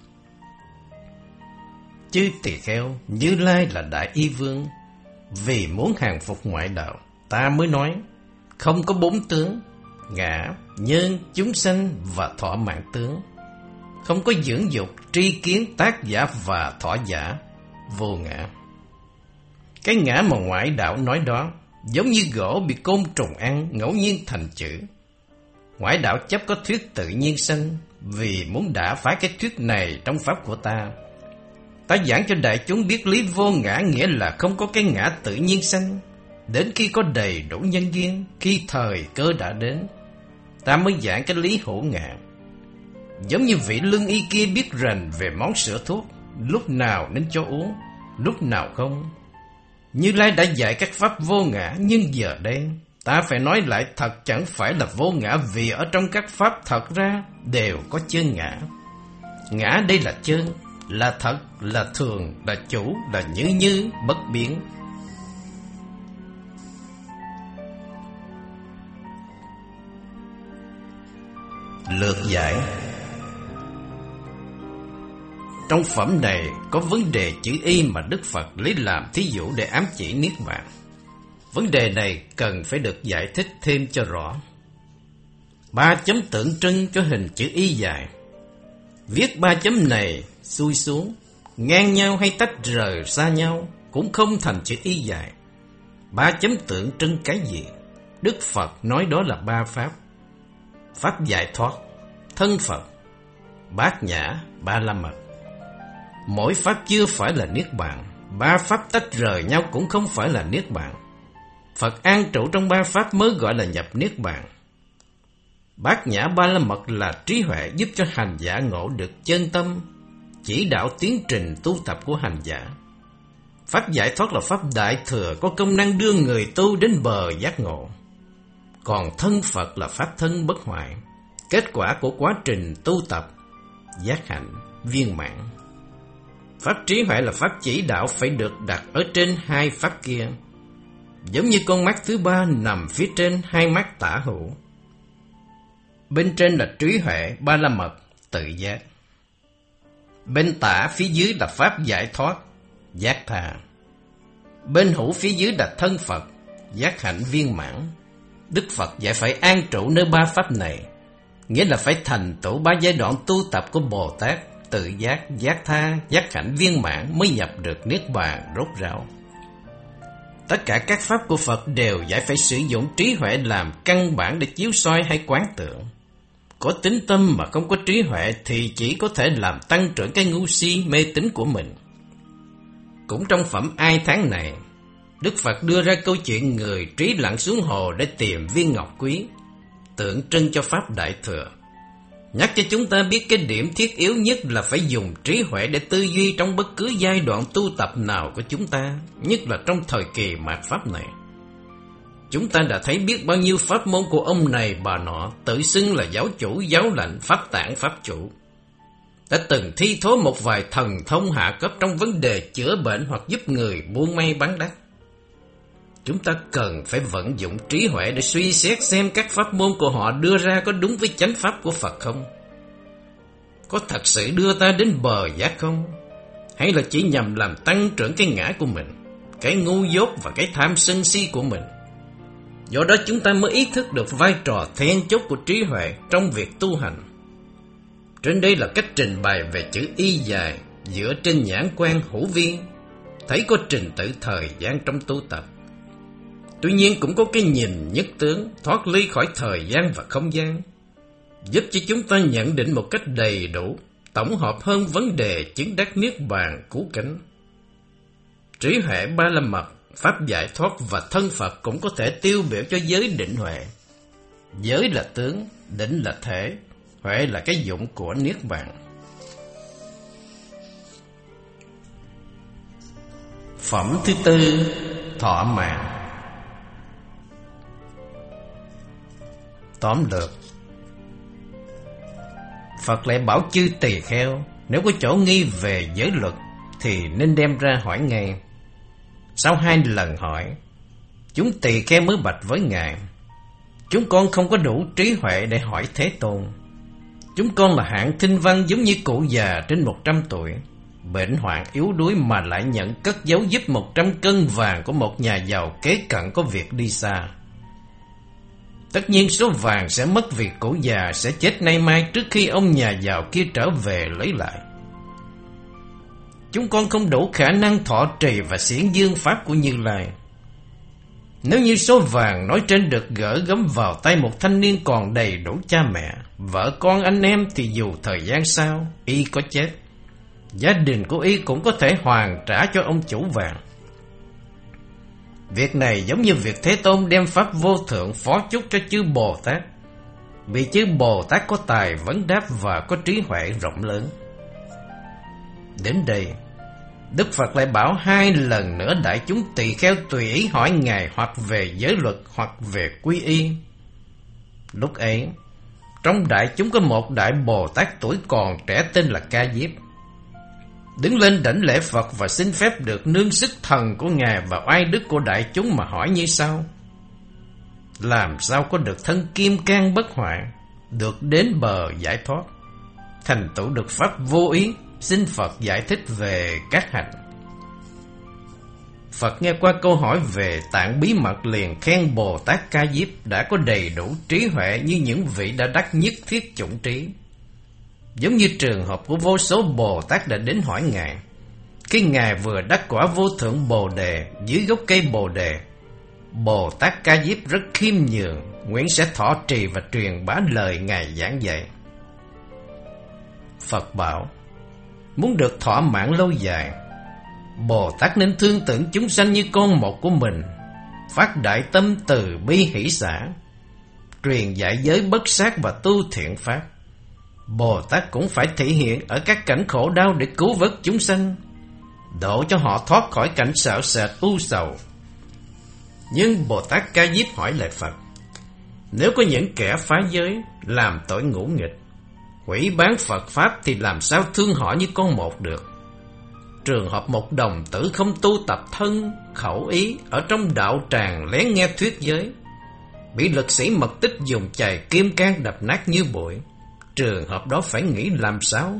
Chư tỳ kheo, Như Lai là đại y vương. Vì muốn hàng phục ngoại đạo, ta mới nói không có bốn tướng: ngã, nhân, chúng sanh và thọ mạng tướng. Không có dưỡng dục, tri kiến, tác giả và thọ giả, vô ngã. Cái ngã mà ngoại đạo nói đó giống như gỗ bị côn trùng ăn, ngẫu nhiên thành chữ. Ngoại đạo chấp có thuyết tự nhiên sanh, vì muốn đả phá cái thuyết này trong pháp của ta. Ta giảng cho đại chúng biết lý vô ngã, nghĩa là không có cái ngã tự nhiên sanh. Đến khi có đầy đủ nhân duyên, khi thời cơ đã đến, ta mới giảng cái lý hữu ngã. Giống như vị lương y kia biết rành về món sữa thuốc, lúc nào nên cho uống, lúc nào không. Như Lai đã dạy các pháp vô ngã, nhưng giờ đây ta phải nói lại thật chẳng phải là vô ngã, vì ở trong các pháp thật ra đều có chân ngã. Ngã đây là chân, là thật, là thường, là chủ, là như như, bất biến. Lược giải. Trong phẩm này có vấn đề chữ y mà Đức Phật lấy làm thí dụ để ám chỉ niết bàn. Vấn đề này cần phải được giải thích thêm cho rõ. Ba chấm tượng trưng cho hình chữ y dài. Viết ba chấm này xuôi xuống, ngang nhau hay tách rời xa nhau cũng không thành chữ y dài. Ba chấm tượng trưng cái gì? Đức Phật nói đó là ba pháp: pháp giải thoát, thân Phật, bát nhã, ba la mật. Mỗi pháp chưa phải là niết bàn, ba pháp tách rời nhau cũng không phải là niết bàn. Phật an trụ trong ba pháp mới gọi là nhập niết bàn. Bát nhã ba la mật là trí huệ giúp cho hành giả ngộ được chân tâm, chỉ đạo tiến trình tu tập của hành giả. Pháp giải thoát là pháp đại thừa, có công năng đưa người tu đến bờ giác ngộ. Còn thân Phật là pháp thân bất hoại, kết quả của quá trình tu tập, giác hạnh, viên mãn. Pháp trí huệ là pháp chỉ đạo phải được đặt ở trên hai pháp kia, giống như con mắt thứ ba nằm phía trên hai mắt tả hữu. Bên trên là trí huệ, ba la mật, tự giác. Bên tả phía dưới là pháp giải thoát, giác tha. Bên hữu phía dưới là thân Phật, giác hạnh viên mãn. Đức Phật dạy phải an trụ nơi ba pháp này, nghĩa là phải thành tựu ba giai đoạn tu tập của Bồ Tát: tự giác, giác tha, giác hạnh viên mãn mới nhập được niết bàn rốt ráo. Tất cả các pháp của Phật đều dạy phải sử dụng trí huệ làm căn bản để chiếu soi hay quán tưởng. Có tín tâm mà không có trí huệ thì chỉ có thể làm tăng trưởng cái ngu si mê tín của mình. Cũng trong phẩm ai tháng này, Đức Phật đưa ra câu chuyện người trí lặn xuống hồ để tìm viên ngọc quý, tượng trưng cho pháp đại thừa. Nhắc cho chúng ta biết cái điểm thiết yếu nhất là phải dùng trí huệ để tư duy trong bất cứ giai đoạn tu tập nào của chúng ta, nhất là trong thời kỳ mạt pháp này. Chúng ta đã thấy biết bao nhiêu pháp môn của ông này bà nọ tự xưng là giáo chủ, giáo lãnh, pháp tạng, pháp chủ, đã từng thi thố một vài thần thông hạ cấp trong vấn đề chữa bệnh hoặc giúp người buôn may bán đắt. Chúng ta cần phải vận dụng trí huệ để suy xét xem các pháp môn của họ đưa ra có đúng với chánh pháp của Phật không? Có thật sự đưa ta đến bờ giác không? Hay là chỉ nhằm làm tăng trưởng cái ngã của mình, cái ngu dốt và cái tham sân si của mình. Do đó chúng ta mới ý thức được vai trò then chốt của trí huệ trong việc tu hành. Trên đây là cách trình bày về chữ Y dài dựa trên nhãn quan hữu vi, thấy có trình tự thời gian trong tu tập. Tuy nhiên cũng có cái nhìn nhất tướng, thoát ly khỏi thời gian và không gian, giúp cho chúng ta nhận định một cách đầy đủ, tổng hợp hơn vấn đề chứng đắc niết bàn cứu cánh. Trí huệ ba la mật, pháp giải thoát và thân Phật cũng có thể tiêu biểu cho giới định huệ. Giới là tướng, định là thể, huệ là cái dụng của niết bàn. Phẩm thứ tư, thọ mạng. Tóm lược, Phật lại bảo chư tỳ kheo, nếu có chỗ nghi về giới luật thì nên đem ra hỏi ngay. Sau hai lần hỏi, chúng tỳ kheo mới bạch với Ngài: chúng con không có đủ trí huệ để hỏi Thế Tôn. Chúng con là hạng thinh văn giống như cụ già trên một trăm tuổi, bệnh hoạn yếu đuối mà lại nhận cất giấu giúp một trăm cân vàng của một nhà giàu kế cận có việc đi xa. Tất nhiên số vàng sẽ mất vì cụ già sẽ chết nay mai trước khi ông nhà giàu kia trở về lấy lại. Chúng con không đủ khả năng thọ trì và xiển dương pháp của Như Lai. Nếu như số vàng nói trên được gỡ gắm vào tay một thanh niên còn đầy đủ cha mẹ, vợ con anh em, thì dù thời gian sau y có chết, gia đình của y cũng có thể hoàn trả cho ông chủ vàng. Việc này giống như việc Thế Tôn đem pháp vô thượng phó chúc cho chư Bồ Tát, vì chư Bồ Tát có tài vấn đáp và có trí huệ rộng lớn. Đến đây, Đức Phật lại bảo hai lần nữa đại chúng tỳ kheo tùy ý hỏi Ngài hoặc về giới luật hoặc về quy y. Lúc ấy, trong đại chúng có một đại Bồ Tát tuổi còn trẻ tên là Ca Diếp, đứng lên đảnh lễ Phật và xin phép được nương sức thần của Ngài và oai đức của đại chúng mà hỏi như sau: làm sao có được thân kim cang bất hoại, được đến bờ giải thoát, thành tựu được pháp vô ý? Xin Phật giải thích về các hạnh. Phật nghe qua câu hỏi về tạng bí mật liền khen Bồ Tát Ca Diếp đã có đầy đủ trí huệ như những vị đã đắc nhất thiết chủng trí. Giống như trường hợp của vô số Bồ Tát đã đến hỏi Ngài, khi Ngài vừa đắc quả vô thượng Bồ Đề dưới gốc cây Bồ Đề, Bồ Tát Ca Diếp rất khiêm nhường, nguyện sẽ thọ trì và truyền bá lời Ngài giảng dạy. Phật bảo: muốn được thọ mạng lâu dài, Bồ Tát nên thương tưởng chúng sanh như con một của mình, phát đại tâm từ bi hỷ xả, truyền dạy giới bất sát và tu thiện pháp. Bồ Tát cũng phải thể hiện ở các cảnh khổ đau để cứu vớt chúng sanh, độ cho họ thoát khỏi cảnh sợ sệt u sầu. Nhưng Bồ Tát Ca Diếp hỏi lại Phật: nếu có những kẻ phá giới, làm tội ngũ nghịch, hủy bán Phật pháp thì làm sao thương họ như con một được? Trường hợp một đồng tử không tu tập thân, khẩu ý ở trong đạo tràng lén nghe thuyết giới, bị lực sĩ mật tích dùng chày kim cang đập nát như bụi, trường hợp đó phải nghĩ làm sao?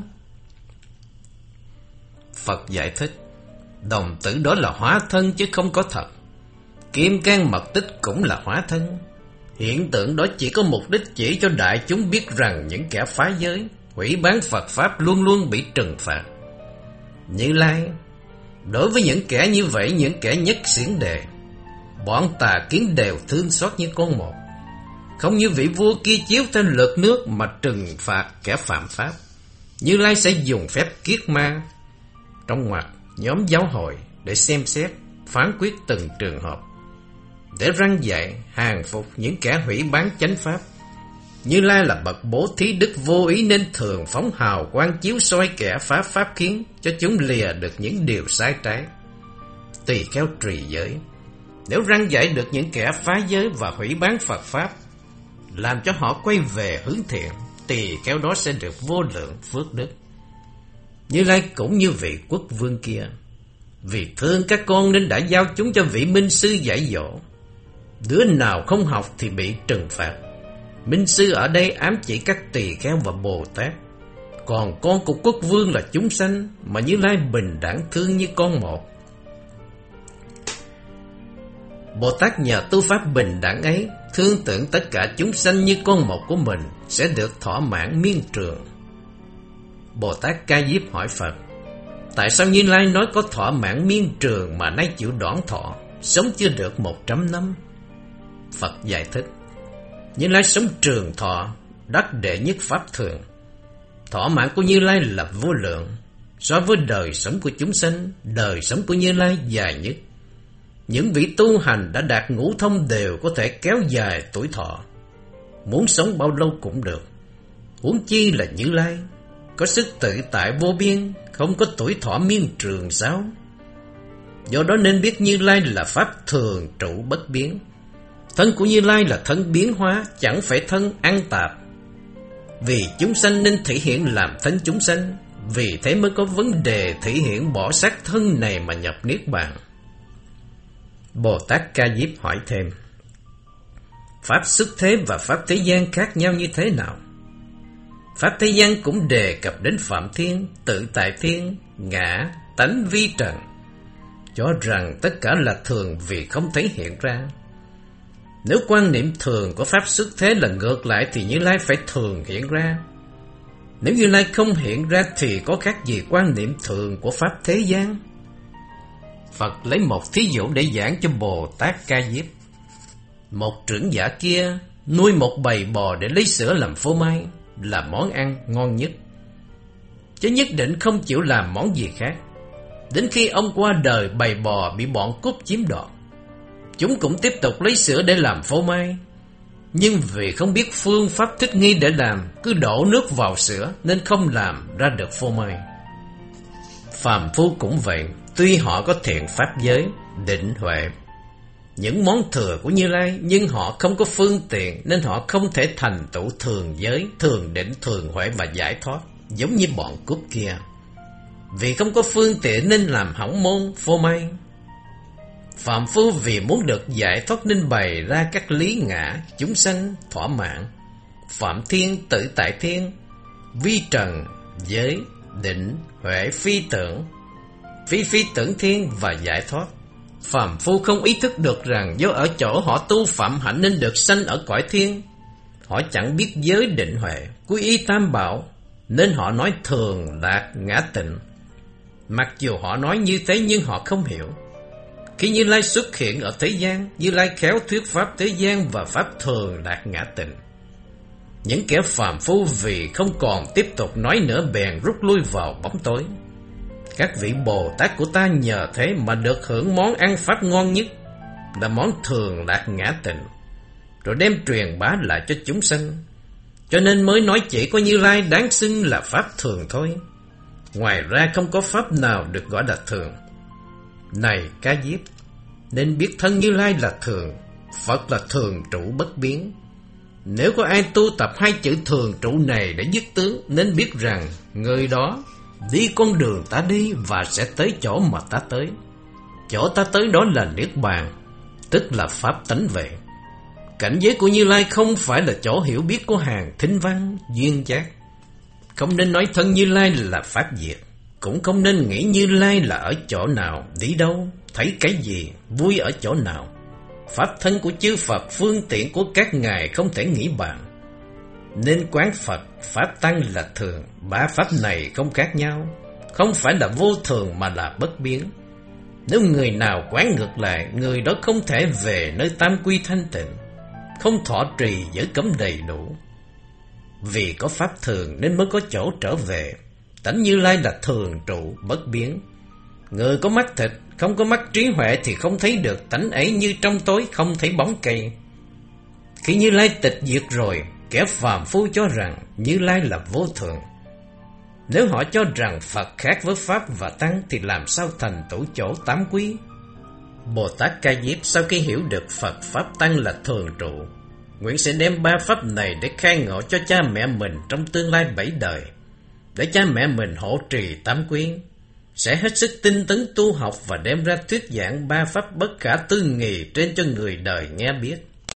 Phật giải thích: đồng tử đó là hóa thân chứ không có thật. Kim cang mật tích cũng là hóa thân. Hiện tượng đó chỉ có mục đích chỉ cho đại chúng biết rằng những kẻ phá giới, hủy bán Phật pháp luôn luôn bị trừng phạt. Như Lai, đối với những kẻ như vậy, những kẻ nhất xiển đề, bọn tà kiến đều thương xót như con một, không như vị vua kia chiếu theo lượt nước mà trừng phạt kẻ phạm pháp. Như Lai sẽ dùng phép kiết ma trong ngoặc nhóm giáo hội để xem xét, phán quyết từng trường hợp, để răn dạy, hàng phục những kẻ hủy bán chánh pháp. Như Lai là bậc bố thí đức vô ý nên thường phóng hào quang chiếu soi kẻ phá pháp kiến, cho chúng lìa được những điều sai trái. Tùy theo trì giới, nếu răn dạy được những kẻ phá giới và hủy bán Phật pháp, làm cho họ quay về hướng thiện, tỳ kheo đó sẽ được vô lượng phước đức. Như Lai cũng như vị quốc vương kia, vì thương các con nên đã giao chúng cho vị minh sư dạy dỗ. Đứa nào không học thì bị trừng phạt. Minh sư ở đây ám chỉ các tỳ kheo và Bồ Tát, còn con của quốc vương là chúng sanh mà Như Lai bình đẳng thương như con một. Bồ Tát nhờ tu pháp bình đẳng ấy, thương tưởng tất cả chúng sanh như con một của mình, sẽ được thỏa mãn miên trường. Bồ Tát Ca Diếp hỏi Phật: tại sao Như Lai nói có thỏa mãn miên trường mà nay chịu đoạn thọ, sống chưa được một trăm năm? Phật giải thích: Như Lai sống trường thọ, đắc đệ nhất pháp thường. Thỏa mãn của Như Lai là vô lượng. So với đời sống của chúng sanh, đời sống của Như Lai dài nhất. Những vị tu hành đã đạt ngũ thông đều có thể kéo dài tuổi thọ, muốn sống bao lâu cũng được. Huống chi là Như Lai, có sức tự tại vô biên, không có tuổi thọ miên trường sao? Do đó nên biết Như Lai là pháp thường trụ bất biến. Thân của Như Lai là thân biến hóa, chẳng phải thân ăn tạp. Vì chúng sanh nên thể hiện làm thân chúng sanh, vì thế mới có vấn đề thể hiện bỏ xác thân này mà nhập niết bàn. Bồ Tát Ca Diếp hỏi thêm: pháp xuất thế và pháp thế gian khác nhau như thế nào? Pháp thế gian cũng đề cập đến Phạm Thiên, Tự Tại Thiên, Ngã, Tánh Vi Trần, cho rằng tất cả là thường vì không thể hiện ra. Nếu quan niệm thường của pháp xuất thế là ngược lại thì Như Lai phải thường hiện ra. Nếu Như Lai không hiện ra thì có khác gì quan niệm thường của pháp thế gian? Phật lấy một thí dụ để giảng cho Bồ Tát Ca Diếp. Một trưởng giả kia nuôi một bầy bò để lấy sữa làm phô mai, là món ăn ngon nhất, chứ nhất định không chịu làm món gì khác. Đến khi ông qua đời, bầy bò bị bọn cướp chiếm đoạt. Chúng cũng tiếp tục lấy sữa để làm phô mai, nhưng vì không biết phương pháp thích nghi để làm, cứ đổ nước vào sữa nên không làm ra được phô mai. Phàm phu cũng vậy, tuy họ có thiện pháp giới, định huệ, những món thừa của Như Lai, nhưng họ không có phương tiện nên họ không thể thành tựu thường giới, thường định, thường huệ và giải thoát, giống như bọn cướp kia. Vì không có phương tiện nên làm hỏng môn phô mai. Phạm phu vì muốn được giải thoát nên bày ra các lý ngã, chúng sanh, thỏa mãn, Phạm Thiên, Tự Tại Thiên, Vi Trần, giới, định, huệ, phi tưởng, phi phi tưởng thiên và giải thoát. Phàm phu không ý thức được rằng do ở chỗ họ tu phạm hạnh nên được sanh ở cõi thiên. Họ chẳng biết giới định huệ, quy y tam bảo, nên họ nói thường lạc ngã tịnh. Mặc dù họ nói như thế nhưng họ không hiểu. Khi Như Lai xuất hiện ở thế gian, Như Lai khéo thuyết pháp thế gian và pháp thường lạc ngã tịnh. Những kẻ phàm phu vì không còn tiếp tục nói nữa bèn rút lui vào bóng tối. Các vị Bồ Tát của ta nhờ thế mà được hưởng món ăn pháp ngon nhất, là món thường lạc ngã tịnh, rồi đem truyền bá lại cho chúng sanh. Cho nên mới nói chỉ có Như Lai đáng xưng là pháp thường thôi. Ngoài ra không có pháp nào được gọi là thường. Này Ca Diếp, nên biết thân Như Lai là thường, Phật là thường trụ bất biến. Nếu có ai tu tập hai chữ thường trụ này để dứt tướng, nên biết rằng người đó đi con đường ta đi và sẽ tới chỗ mà ta tới. Chỗ ta tới đó là Niết Bàn, tức là pháp tánh vậy. Cảnh giới của Như Lai không phải là chỗ hiểu biết của hàng thính văn, duyên giác. Không nên nói thân Như Lai là pháp diệt, cũng không nên nghĩ Như Lai là ở chỗ nào, đi đâu, thấy cái gì, vui ở chỗ nào. Pháp thân của chư Phật, phương tiện của các ngài không thể nghĩ bàn. Nên quán Phật, Pháp Tăng là thường, ba Pháp này không khác nhau, không phải là vô thường mà là bất biến. Nếu người nào quán ngược lại, người đó không thể về nơi tam quy thanh tịnh, không thọ trì giới cấm đầy đủ. Vì có Pháp thường nên mới có chỗ trở về. Tánh Như Lai là thường trụ, bất biến. Người có mắt thịt, không có mắt trí huệ thì không thấy được tánh ấy, như trong tối không thấy bóng cây. Khi Như Lai tịch diệt rồi, kẻ phàm phu cho rằng Như Lai là vô thường. Nếu họ cho rằng Phật khác với Pháp và Tăng thì làm sao thành tựu chỗ tám quý? Bồ Tát Ca Diếp sau khi hiểu được Phật, Pháp, Tăng là thường trụ, nguyện sẽ đem ba Pháp này để khai ngộ cho cha mẹ mình trong tương lai bảy đời, để cha mẹ mình hộ trì tám quý, sẽ hết sức tinh tấn tu học và đem ra thuyết giảng ba Pháp bất khả tư nghì trên cho người đời nghe biết.